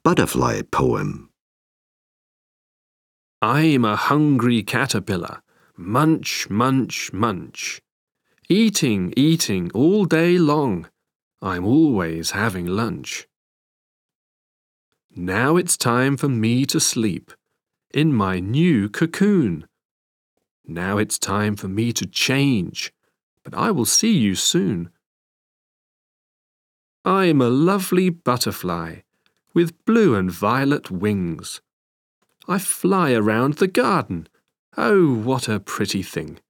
Butterfly Poem. I'm a hungry caterpillar. Munch, munch, munch. Eating, eating all day long. I'm always having lunch. Now it's time for me to sleep in my new cocoon. Now it's time for me to change, but I will see you soon. I'm a lovely butterfly with blue and violet wings. I fly around the garden. Oh, what a pretty thing!